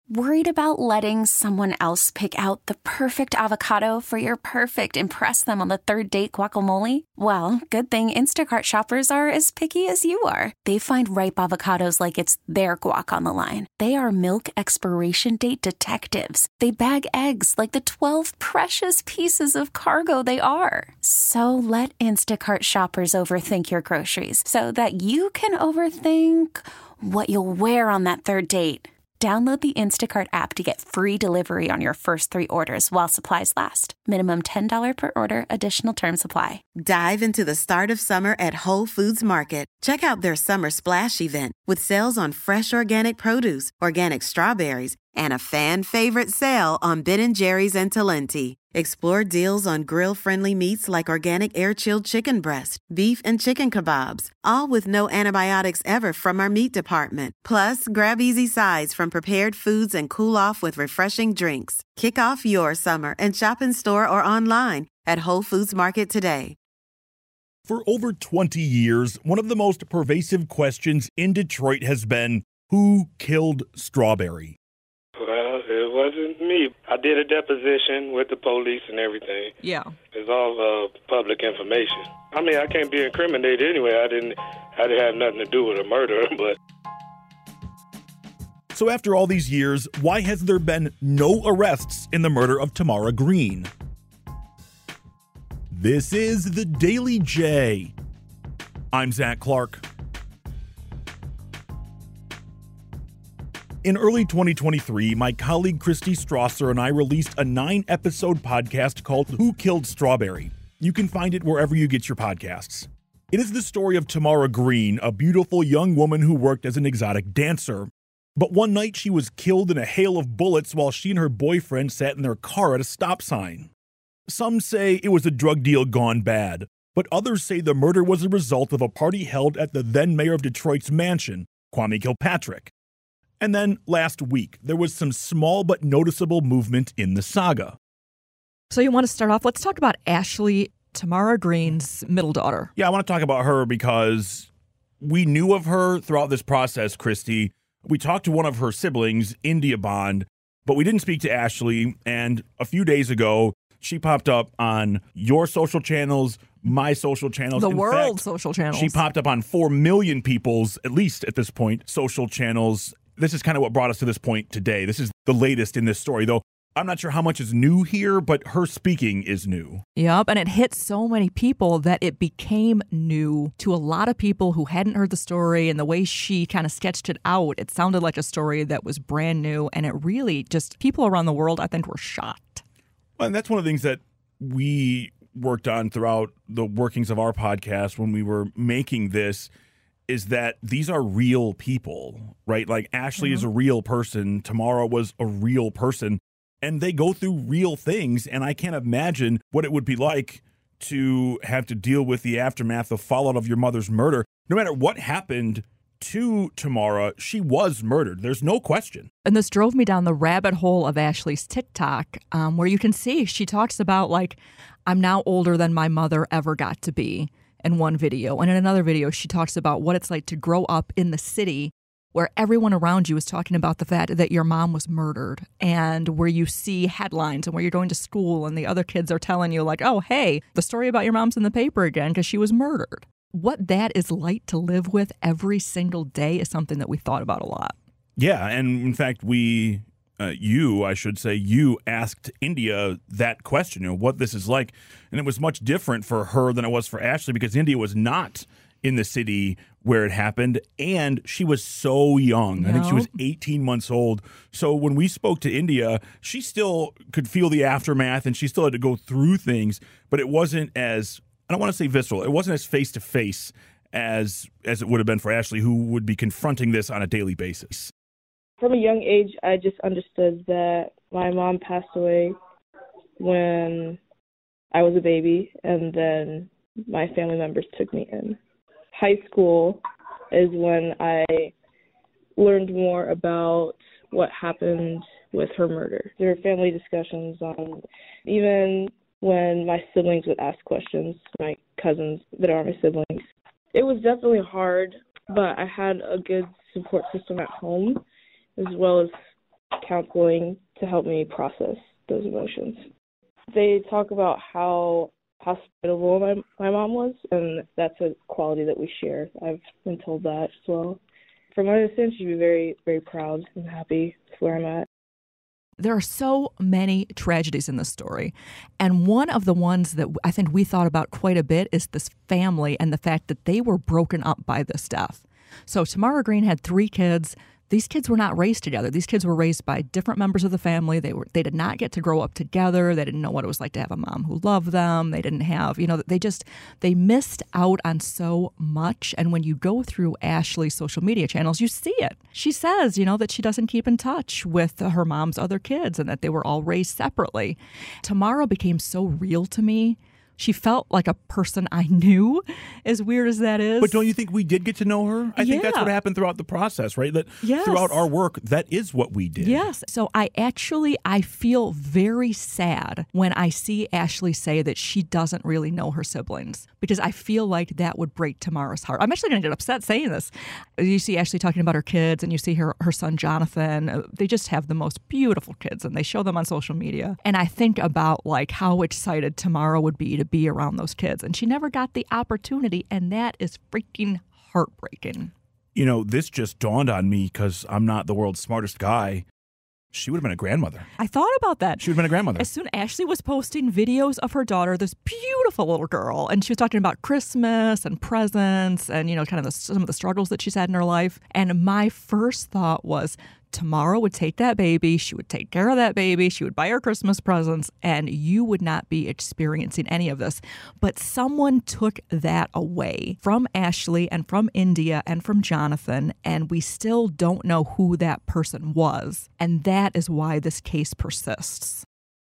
Worried about letting someone else pick out the perfect avocado for your perfect impress them on the third date guacamole? Well, good thing Instacart shoppers are as picky as you are. They find ripe avocados like it's their guac on the line. They are milk expiration date detectives. They bag eggs like the 12 precious pieces of cargo they are. So let Instacart shoppers overthink your groceries so that you can overthink what you'll wear on that third date. Download the Instacart app to get free delivery on your first 3 orders while supplies last. Minimum $10 per order. Additional terms apply. Dive into the start of summer at Whole Foods Market. Check out their Summer Splash event with sales on fresh organic produce, organic strawberries, and a fan-favorite sale on Ben & Jerry's and Talenti. Explore deals on grill-friendly meats like organic air-chilled chicken breast, beef and chicken kebabs, all with no antibiotics ever from our meat department. Plus, grab easy sides from prepared foods and cool off with refreshing drinks. Kick off your summer and shop in store or online at Whole Foods Market today. For over 20 years, one of the most pervasive questions in Detroit has been, who killed Strawberry? Well, it wasn't me. I did a deposition with the police and everything. Yeah. It's all public information. I mean, I can't be incriminated anyway. I didn't have nothing to do with a murder, but... So after all these years, why has there been no arrests in the murder of Tamara Green? This is the Daily J. I'm Zach Clark. In early 2023, my colleague Christy Strasser and I released a 9-episode podcast called Who Killed Strawberry? You can find it wherever you get your podcasts. It is the story of Tamara Green, a beautiful young woman who worked as an exotic dancer. But one night she was killed in a hail of bullets while she and her boyfriend sat in their car at a stop sign. Some say it was a drug deal gone bad, but others say the murder was a result of a party held at the then mayor of Detroit's mansion, Kwame Kilpatrick. And then last week, there was some small but noticeable movement in the saga. So you want to start off, let's talk about Ashley, Tamara Green's middle daughter. Yeah, I want to talk about her because we knew of her throughout this process, Christy. We talked to one of her siblings, India Bond, but we didn't speak to Ashley. And a few days ago, she popped up on your social channels, my social channels. The world's social channels. She popped up on 4 million people's, at least at this point, social channels. This is kind of what brought us to this point today. This is the latest in this story, though I'm not sure how much is new here, but her speaking is new. Yep, and it hit so many people that it became new to a lot of people who hadn't heard the story, and the way she kind of sketched it out, it sounded like a story that was brand new, and it really just, people around the world, I think, were shocked. Well, and that's one of the things that we worked on throughout the workings of our podcast when we were making this, is that these are real people, right? Like Ashley is a real person. Tamara was a real person, and they go through real things. And I can't imagine what it would be like to have to deal with the aftermath of fallout of your mother's murder. No matter what happened to Tamara, she was murdered. There's no question. And this drove me down the rabbit hole of Ashley's TikTok, where you can see she talks about, like, I'm now older than my mother ever got to be, in one video. And in another video, she talks about what it's like to grow up in the city where everyone around you is talking about the fact that your mom was murdered, and where you see headlines and where you're going to school and the other kids are telling you, like, oh, hey, the story about your mom's in the paper again because she was murdered. What that is like to live with every single day is something that we thought about a lot. Yeah, and in fact, you asked India that question, what this is like. And it was much different for her than it was for Ashley, because India was not in the city where it happened, and she was so young. I think she was 18 months old. So when we spoke to India, she still could feel the aftermath, and she still had to go through things, but it wasn't as, I don't want to say visceral, it wasn't as face-to-face as it would have been for Ashley, who would be confronting this on a daily basis. From a young age, I just understood that my mom passed away when I was a baby, and then my family members took me in. High school is when I learned more about what happened with her murder. There were family discussions on, even when my siblings would ask questions, my cousins that are my siblings. It was definitely hard, but I had a good support system at home, as well as counseling to help me process those emotions. They talk about how hospitable my mom was, and that's a quality that we share. I've been told that as well. From what I understand, she'd be very, very proud and happy with where I'm at. There are so many tragedies in this story. And one of the ones that I think we thought about quite a bit is this family and the fact that they were broken up by this death. So Tamara Green had 3 kids. These kids were not raised together. These kids were raised by different members of the family. They did not get to grow up together. They didn't know what it was like to have a mom who loved them. They didn't have, they missed out on so much. And when you go through Ashley's social media channels, you see it. She says, that she doesn't keep in touch with her mom's other kids and that they were all raised separately. Tamara became so real to me. She felt like a person I knew, as weird as that is. But don't you think we did get to know her? I think that's what happened throughout the process, right? That throughout our work, that is what we did. Yes. So I feel very sad when I see Ashley say that she doesn't really know her siblings, because I feel like that would break Tamara's heart. I'm actually going to get upset saying this. You see Ashley talking about her kids, and you see her son Jonathan. They just have the most beautiful kids, and they show them on social media. And I think about how excited Tamara would be to be around those kids, and she never got the opportunity, and that is freaking heartbreaking. This just dawned on me because I'm not the world's smartest guy. She would have been a grandmother. I thought about that. She would have been a grandmother. As soon as Ashley was posting videos of her daughter, this beautiful little girl, and she was talking about Christmas and presents and, kind of some of the struggles that she's had in her life. And my first thought was, Tamara would take that baby, she would take care of that baby, she would buy her Christmas presents, and you would not be experiencing any of this. But someone took that away from Ashley and from India and from Jonathan, and we still don't know who that person was. And that is why this case persists.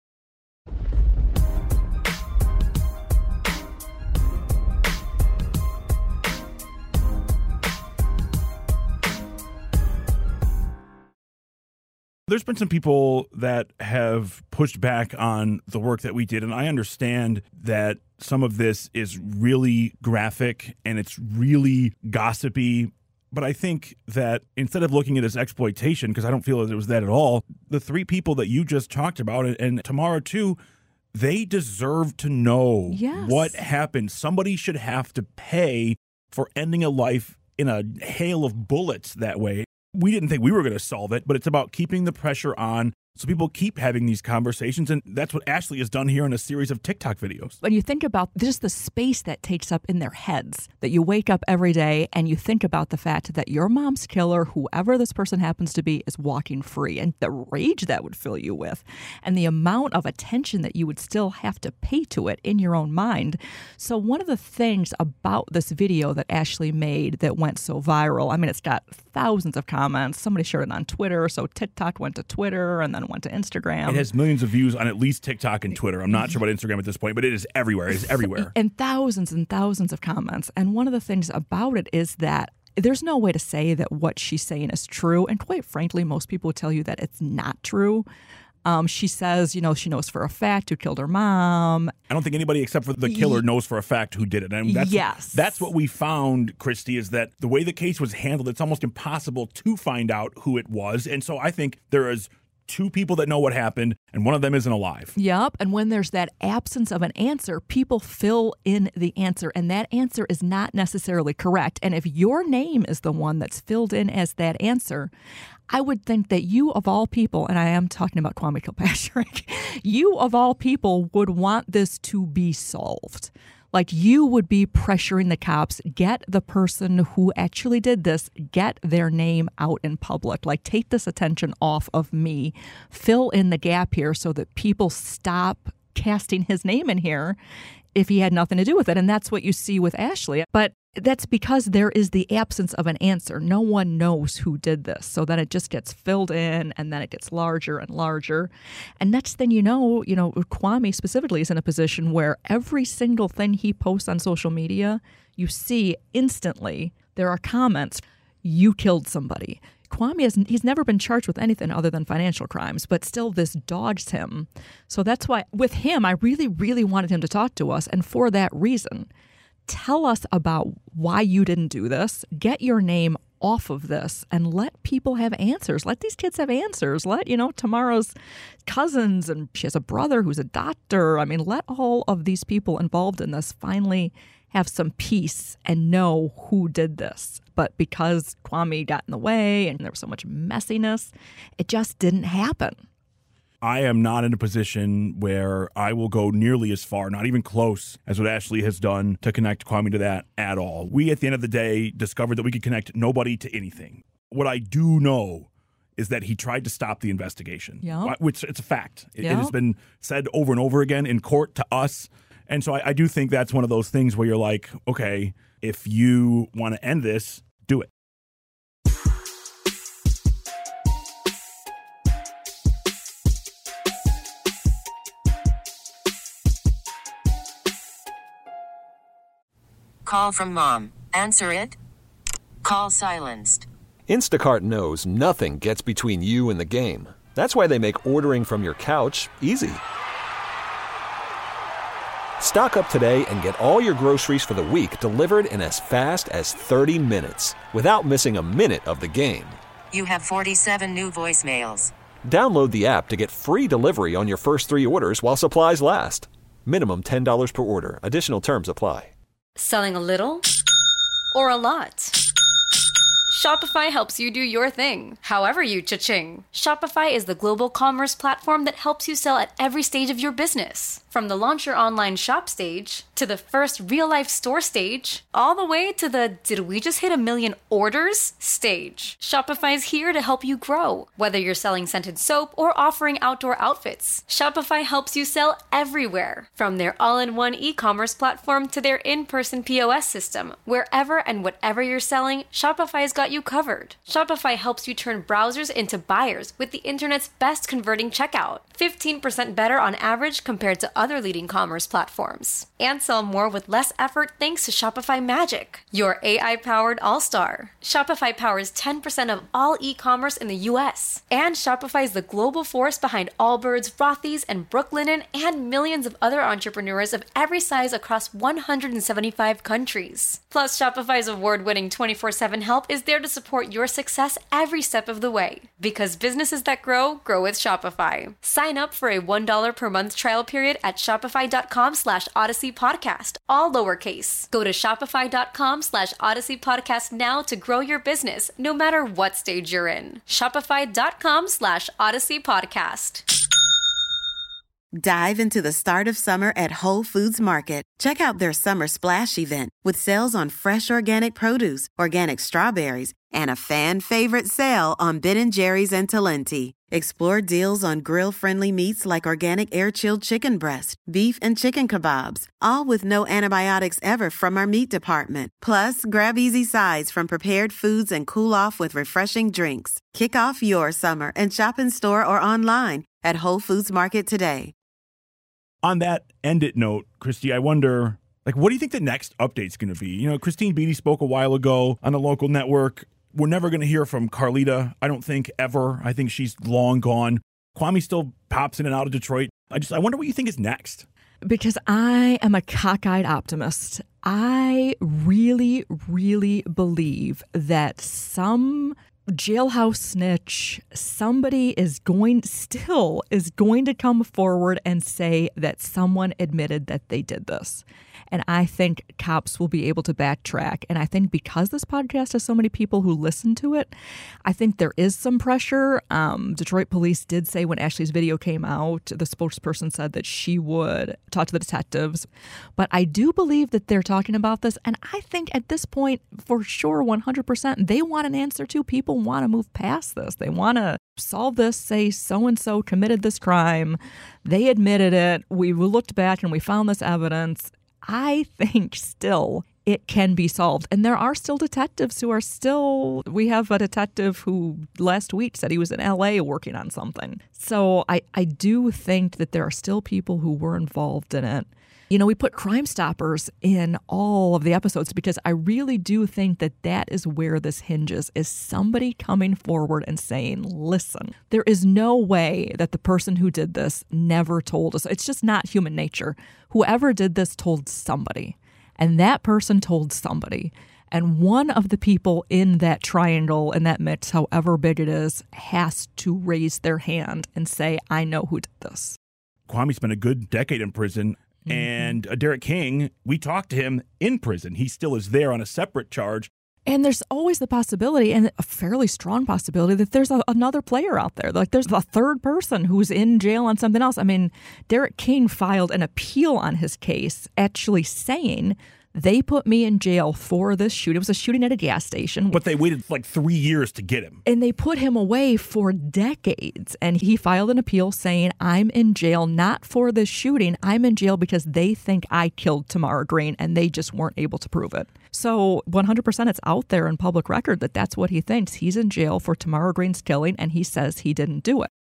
There's been some people that have pushed back on the work that we did, and I understand that some of this is really graphic and it's really gossipy. But I think that instead of looking at it as exploitation, because I don't feel that it was that at all, the 3 people that you just talked about, and Tamara too, they deserve to know what happened. Somebody should have to pay for ending a life in a hail of bullets that way. We didn't think we were going to solve it, but it's about keeping the pressure on so people keep having these conversations. And that's what Ashley has done here in a series of TikTok videos. When you think about just the space that takes up in their heads, that you wake up every day and you think about the fact that your mom's killer, whoever this person happens to be, is walking free, and the rage that would fill you with, and the amount of attention that you would still have to pay to it in your own mind. So one of the things about this video that Ashley made that went so viral, I mean, it's got thousands of comments. Somebody shared it on Twitter, so TikTok went to Twitter and then went to Instagram. It has millions of views on at least TikTok and Twitter. I'm not sure about Instagram at this point, but it is everywhere. It is everywhere. And thousands of comments. And one of the things about it is that there's no way to say that what she's saying is true. And quite frankly, most people would tell you that it's not true. She says, she knows for a fact who killed her mom. I don't think anybody except for the killer knows for a fact who did it. And that's what we found, Christy, is that the way the case was handled, it's almost impossible to find out who it was. And so I think there is 2 people that know what happened, and one of them isn't alive. Yep. And when there's that absence of an answer, people fill in the answer, and that answer is not necessarily correct. And if your name is the one that's filled in as that answer, I would think that you of all people, and I am talking about Kwame Kilpatrick, you of all people would want this to be solved. Like, you would be pressuring the cops, get the person who actually did this, get their name out in public. Like, take this attention off of me, fill in the gap here so that people stop casting his name in here if he had nothing to do with it. And that's what you see with Ashley. But that's because there is the absence of an answer. No one knows who did this. So then it just gets filled in, and then it gets larger and larger. And next thing you know, Kwame specifically is in a position where every single thing he posts on social media, you see instantly there are comments, you killed somebody. Kwame he's never been charged with anything other than financial crimes, but still this dogs him. So that's why with him, I really, really wanted him to talk to us. And for that reason, tell us about why you didn't do this. Get your name off of this and let people have answers. Let these kids have answers. Let, Tamara's cousins, and she has a brother who's a doctor. I mean, let all of these people involved in this finally have some peace and know who did this. But because Kwame got in the way and there was so much messiness, it just didn't happen. I am not in a position where I will go nearly as far, not even close, as what Ashley has done to connect Kwame to that at all. We, at the end of the day, discovered that we could connect nobody to anything. What I do know is that he tried to stop the investigation, which it's a fact. It has been said over and over again in court to us. And so I do think that's one of those things where you're like, okay, if you want to end this, do it. Call from mom. Answer it. Call silenced. Instacart knows nothing gets between you and the game. That's why they make ordering from your couch easy. Stock up today and get all your groceries for the week delivered in as fast as 30 minutes without missing a minute of the game. You have 47 new voicemails. Download the app to get free delivery on your first 3 orders while supplies last. Minimum $10 per order. Additional terms apply. Selling a little or a lot? Shopify helps you do your thing, however you cha-ching. Shopify is the global commerce platform that helps you sell at every stage of your business. From the launch your online shop stage, to the first real-life store stage, all the way to the did we just hit 1 million orders stage. Shopify's here to help you grow. Whether you're selling scented soap or offering outdoor outfits, Shopify helps you sell everywhere. From their all-in-one e-commerce platform to their in-person POS system. Wherever and whatever you're selling, Shopify's got you covered. Shopify helps you turn browsers into buyers with the internet's best converting checkout. 15% better on average compared to other leading commerce platforms. And sell more with less effort thanks to Shopify Magic, your AI-powered all-star. Shopify powers 10% of all e-commerce in the U.S. And Shopify is the global force behind Allbirds, Rothy's, and Brooklinen, and millions of other entrepreneurs of every size across 175 countries. Plus, Shopify's award-winning 24/7 help is there to support your success every step of the way. Because businesses that grow, grow with Shopify. Sign up for a $1 per month trial period at shopify.com/Odyssey Podcast, all lowercase. Go to shopify.com/Odyssey Podcast now to grow your business, no matter what stage you're in. Shopify.com/Odyssey Podcast. Dive into the start of summer at Whole Foods Market. Check out their summer splash event with sales on fresh organic produce, organic strawberries, and a fan-favorite sale on Ben & Jerry's and Talenti. Explore deals on grill-friendly meats like organic air-chilled chicken breast, beef and chicken kebabs, all with no antibiotics ever from our meat department. Plus, grab easy sides from prepared foods and cool off with refreshing drinks. Kick off your summer and shop in store or online at Whole Foods Market today. On that end it note, Christy, I wonder, what do you think the next update's going to be? Christine Beatty spoke a while ago on a local network. We're never going to hear from Carlita, I don't think, ever. I think she's long gone. Kwame still pops in and out of Detroit. I wonder what you think is next. Because I am a cockeyed optimist. I really, really believe that some jailhouse snitch, somebody is going to come forward and say that someone admitted that they did this. And I think cops will be able to backtrack. And I think because this podcast has so many people who listen to it, I think there is some pressure. Detroit police did say when Ashley's video came out, the spokesperson said that she would talk to the detectives. But I do believe that they're talking about this. And I think at this point, for sure, 100%, they want an answer too. People want to move past this. They want to solve this, say so-and-so committed this crime. They admitted it. We looked back and we found this evidence. I think still it can be solved. And there are still detectives who are still, we have a detective who last week said he was in LA working on something. So I do think that there are still people who were involved in it. We put Crime Stoppers in all of the episodes because I really do think that that is where this hinges, is somebody coming forward and saying, listen, there is no way that the person who did this never told us. It's just not human nature. Whoever did this told somebody, and that person told somebody. And one of the people in that triangle, in that mix, however big it is, has to raise their hand and say, I know who did this. Kwame spent a good decade in prison. Mm-hmm. And Derek King, we talked to him in prison. He still is there on a separate charge. And there's always the possibility, and a fairly strong possibility, that there's another player out there. Like there's a third person who's in jail on something else. I mean, Derek King filed an appeal on his case, actually saying they put me in jail for this shooting. It was a shooting at a gas station. But they waited like 3 years to get him. And they put him away for decades. And he filed an appeal saying, I'm in jail not for this shooting. I'm in jail because they think I killed Tamara Green, and they just weren't able to prove it. So 100% it's out there in public record that that's what he thinks. He's in jail for Tamara Green's killing, and he says he didn't do it.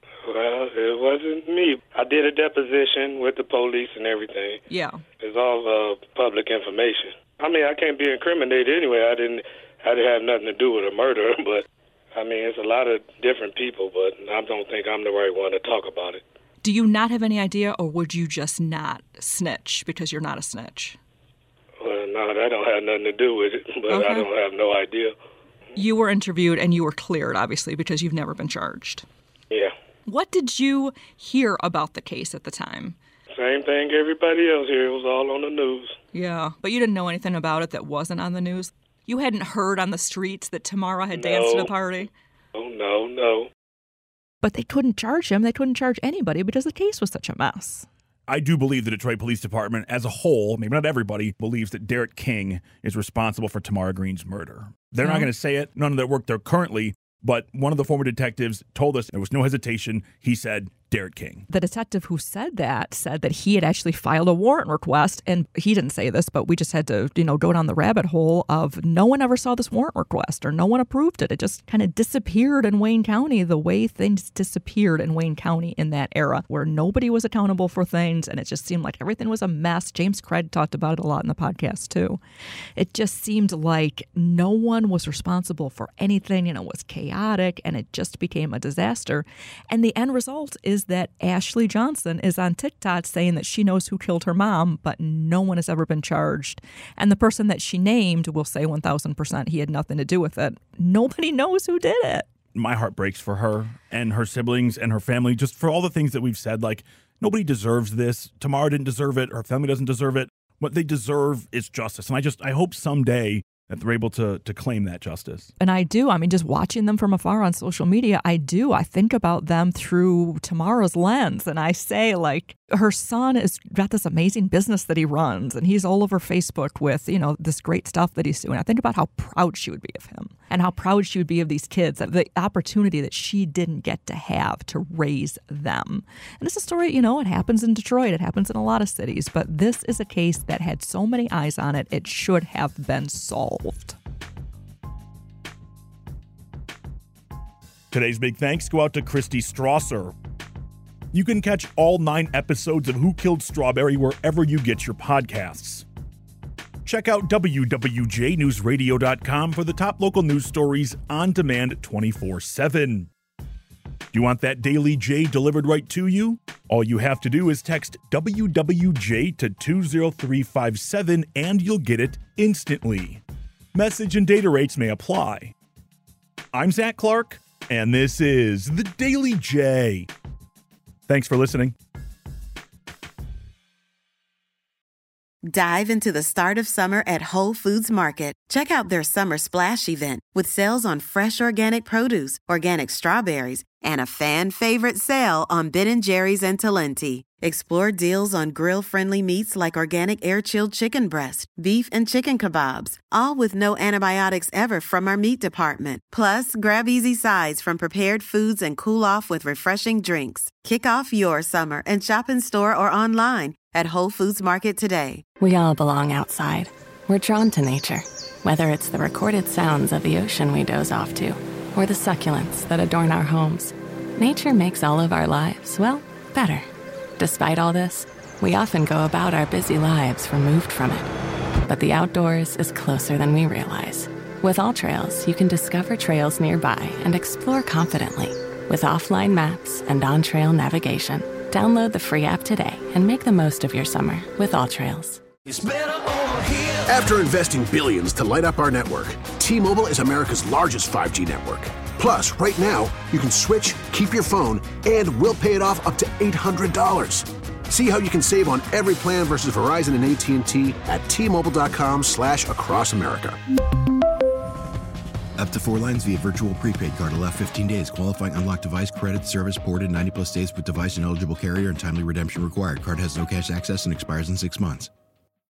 Well, it wasn't me. I did a deposition with the police and everything. Yeah. It's all public information. I mean, I can't be incriminated anyway. I didn't have nothing to do with a murder, but, I mean, it's a lot of different people, but I don't think I'm the right one to talk about it. Do you not have any idea, or would you just not snitch because you're not a snitch? Well, no, that don't have nothing to do with it, but okay. I don't have no idea. You were interviewed and you were cleared, obviously, because you've never been charged. Yeah. What did you hear about the case at the time? Same thing everybody else here. It was all on the news. Yeah, but you didn't know anything about it that wasn't on the news? You hadn't heard on the streets that Tamara had danced at a party? Oh, no. But they couldn't charge him. They couldn't charge anybody because the case was such a mess. I do believe the Detroit Police Department as a whole, maybe not everybody, believes that Derek King is responsible for Tamara Green's murder. They're not going to say it. None of their work there currently. But one of the former detectives told us there was no hesitation. He said, Derek King. The detective who said that he had actually filed a warrant request, and he didn't say this, but we just had to, go down the rabbit hole of no one ever saw this warrant request or no one approved it. It just kind of disappeared in Wayne County the way things disappeared in Wayne County in that era where nobody was accountable for things, and it just seemed like everything was a mess. James Craig talked about it a lot in the podcast too. It just seemed like no one was responsible for anything, it was chaotic, and it just became a disaster. And the end result is that Ashley Johnson is on TikTok saying that she knows who killed her mom, but no one has ever been charged. And the person that she named will say 1,000% he had nothing to do with it. Nobody knows who did it. My heart breaks for her and her siblings and her family, just for all the things that we've said. Like, nobody deserves this. Tamara didn't deserve it. Her family doesn't deserve it. What they deserve is justice. And I hope someday that they're able to claim that justice. And I do. I mean, just watching them from afar on social media, I do. I think about them through Tamara's lens. And I say, like, her son has got this amazing business that he runs, and he's all over Facebook with, this great stuff that he's doing. I think about how proud she would be of him and how proud she would be of these kids, the opportunity that she didn't get to have to raise them. And it's a story, it happens in Detroit. It happens in a lot of cities. But this is a case that had so many eyes on it, it should have been solved. Today's big thanks go out to Christy Strasser. You can catch all 9 episodes of Who Killed Strawberry wherever you get your podcasts. Check out WWJNewsRadio.com for the top local news stories on demand 24/7. Do you want that Daily J delivered right to you? All you have to do is text WWJ to 20357 and you'll get it instantly. Message and data rates may apply. I'm Zach Clark, and this is the Daily J. Thanks for listening. Dive into the start of summer at Whole Foods Market. Check out their Summer Splash event with sales on fresh organic produce, organic strawberries, and a fan-favorite sale on Ben & Jerry's and Talenti. Explore deals on grill-friendly meats like organic air-chilled chicken breast, beef and chicken kebabs, all with no antibiotics ever from our meat department. Plus, grab easy sides from prepared foods and cool off with refreshing drinks. Kick off your summer and shop in store or online at Whole Foods Market today. We all belong outside. We're drawn to nature, whether it's the recorded sounds of the ocean we doze off to, or the succulents that adorn our homes. Nature makes all of our lives, well, better. Despite all this, we often go about our busy lives removed from it. But the outdoors is closer than we realize. With AllTrails, you can discover trails nearby and explore confidently. With offline maps and on-trail navigation, download the free app today and make the most of your summer with AllTrails. It's better over here. After investing billions to light up our network, T-Mobile is America's largest 5G network. Plus, right now, you can switch, keep your phone, and we'll pay it off up to $800. See how you can save on every plan versus Verizon and AT&T at T-Mobile.com/across America. Up to 4 lines via virtual prepaid card. Allow 15 days. Qualifying unlocked device credit service ported 90 plus days with device and eligible carrier and timely redemption required. Card has no cash access and expires in 6 months.